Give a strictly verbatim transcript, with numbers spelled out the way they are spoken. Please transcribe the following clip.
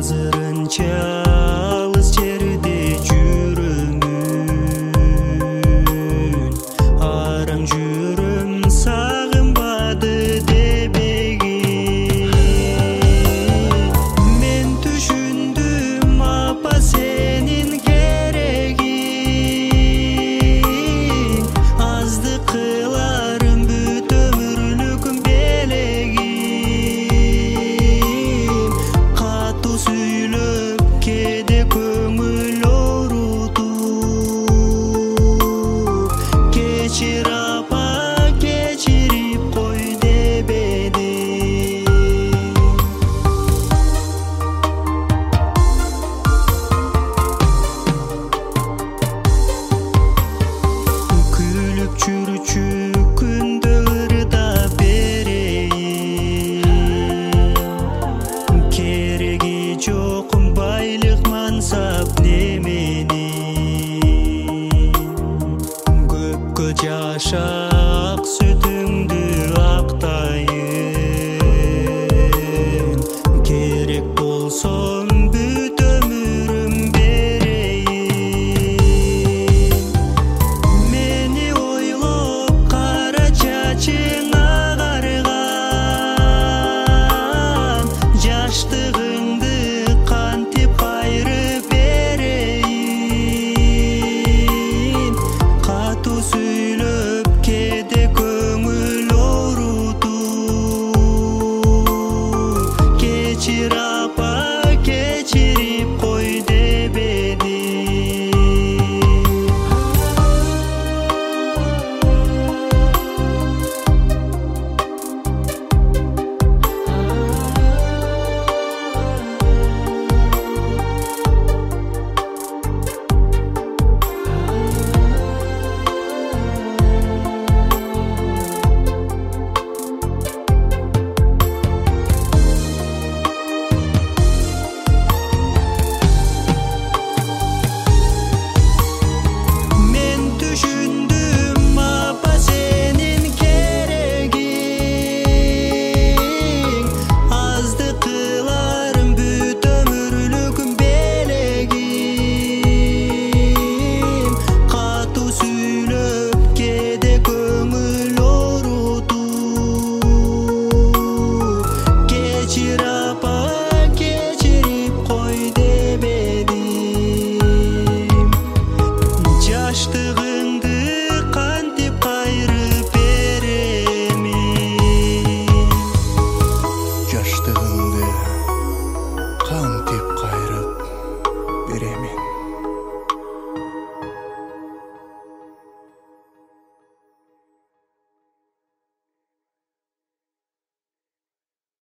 азырынча алыс жерде жүрөмүн, араң жүрөм сагынбады дебегин. Мен түшүндүм апа сенин керегиң, азды кыларым бүт өмүрлүк белегим. Катуу сүйлөп кээде көңүл оорутуп, кечир апа кечирип кой дебедим. Күлүп жүрчү күндө ырда берейин, кереги жок байлык мансап неменин. Көпкө жашап